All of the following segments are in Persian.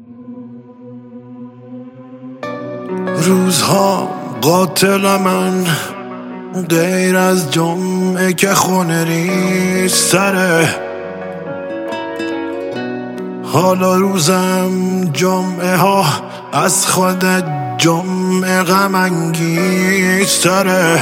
روزها قاتل من غیر از جمعه که خونه ریز تره. حالا روزم جمعه ها از خود جمعه غم انگیز تره.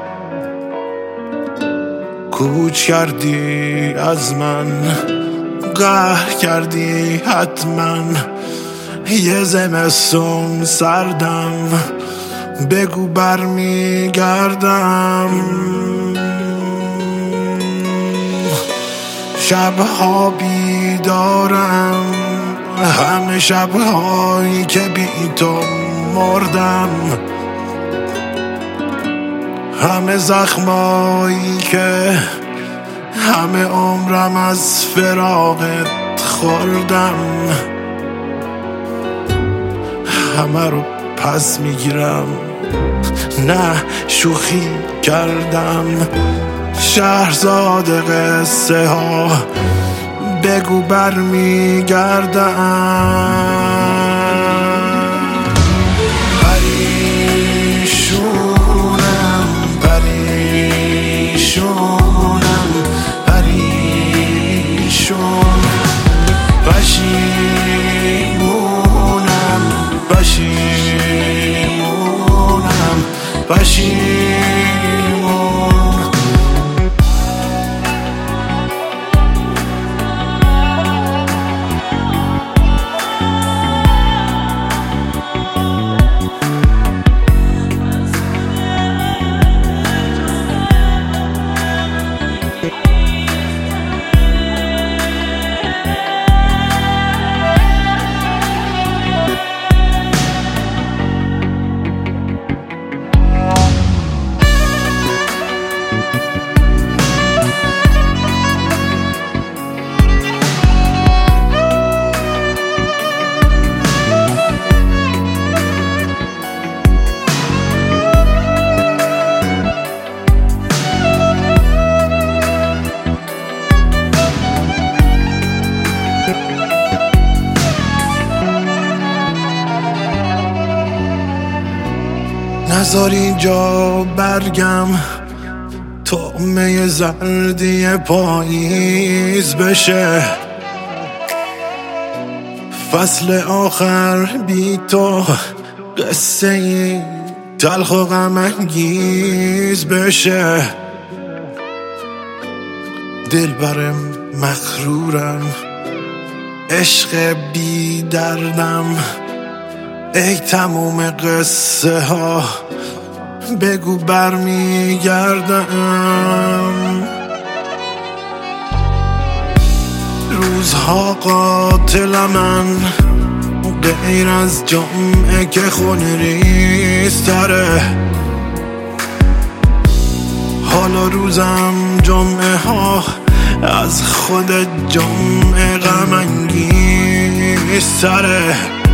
کوچ کردی از من، قهر کردی حتما، یه زمستون سردم، بگو برمیگردم. شبها بیدارم، همه شبهایی که بی تو مردم، همه زخمایی که همه عمرم از فراقت خوردم، همه رو پس میگیرم، نه شوخی کردم. شهرزاد قصه ها، بگو برمیگردم. پریشونم پریشونم پریشون، پشیمونم پشیمونم پشیمون. نذار اینجا برگم طعمه زردی پاییز بشه. فصل آخر بی تو قصه ای تلخ و غم انگیز بشه. دلبرم مغرورم، عشق بی دردم، ای تموم قصه ها، بگو برمیگردم. روزها قاتل من غیر از جمعه که خونه ریز تره. حالا روزم جمعه ها از خود جمعه غم انگیز تره.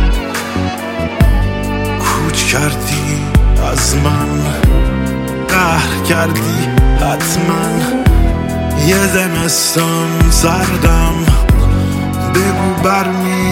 کوچ کردی از من، قهر کردی حتما، یه زمستون سردم، بگو برمی